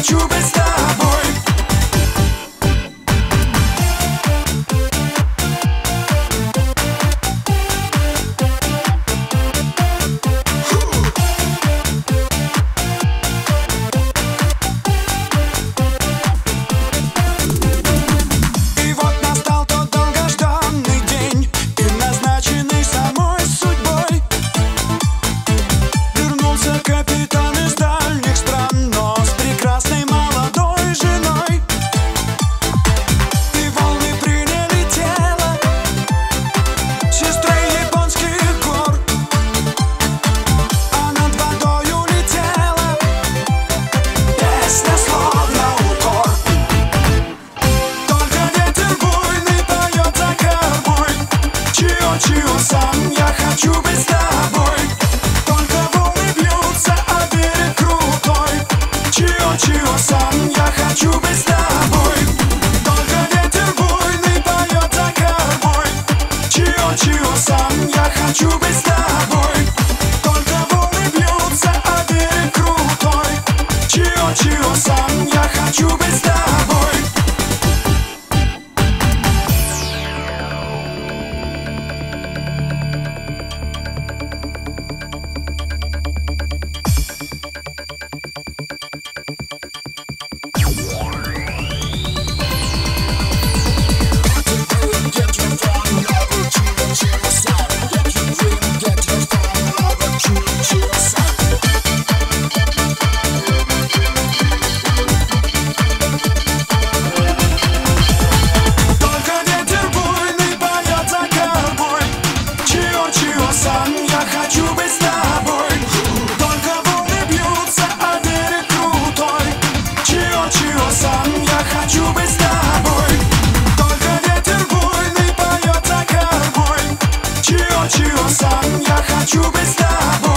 хочу быть с тобой. И вот настал тот долгожданный день, предназначенный самой судьбой. Вернулся капитан из дальних стран, но с прекрасной молодой женой. И волны приняли тело сестры японских гор, а над водою летела песня словно укор. Только ветер буйный поет за кормой. Чио-чио-сан, я хочу быть с тобой. Только волны бьются, а берег крутой. Чио-чио-сан, я хочу быть с тобой. Только ветер буйный поет за кормой. Чио-чио-сан, я хочу быть с тобой. Только волны бьются, а берег крутой. Чио-чио-сан, я хочу быть с тобой. Только ветер буйный поет за кормой. Чио-чио-сан, я хочу быть с тобой. Только волны бьются, а берег крутой. Чио-чио-сан, я хочу быть с тобой. Только ветер буйный поет за кормой. Чио-чио-сан, я хочу быть с тобой.